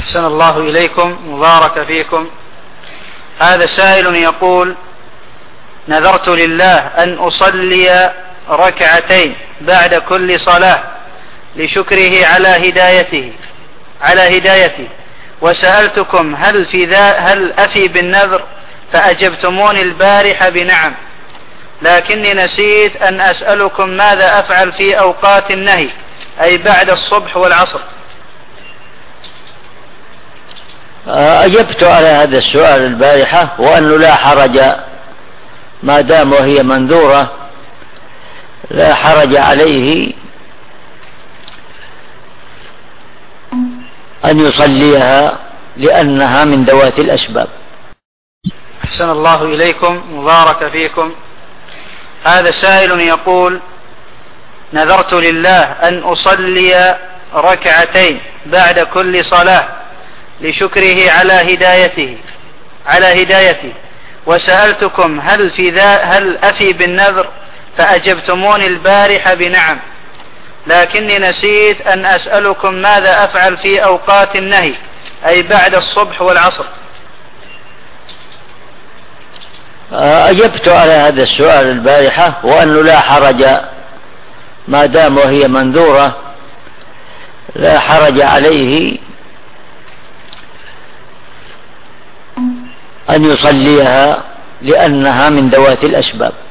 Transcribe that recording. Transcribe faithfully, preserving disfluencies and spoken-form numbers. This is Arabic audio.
أحسن الله إليكم، مبارك فيكم. هذا سائل يقول: نذرت لله أن أصلي ركعتين بعد كل صلاة لشكره على هدايته على هدايتي وسألتكم هل في ذا هل أفي بالنذر، فأجبتموني البارحة بنعم، لكني نسيت أن أسألكم ماذا أفعل في أوقات النهي، أي بعد الصبح والعصر. أجبت على هذا السؤال البارحة، وأنه لا حرج ما دام وهي منذورة، لا حرج عليه أن يصليها لأنها من ذوات الأسباب. أحسن الله إليكم، مبارك فيكم. هذا سائل يقول: نذرت لله أن أصلي ركعتين بعد كل صلاة لشكره على هدايته على هدايتي وسألتكم هل في ذا هل أفي بالنذر، فأجبتموني البارحة بنعم، لكني نسيت أن أسألكم ماذا أفعل في أوقات النهي، أي بعد الصبح والعصر. أجبت على هذا السؤال البارحة، وأنه لا حرج ما دام وهي منذورة، لا حرج عليه أن يصليها لأنها من ذوات الأسباب.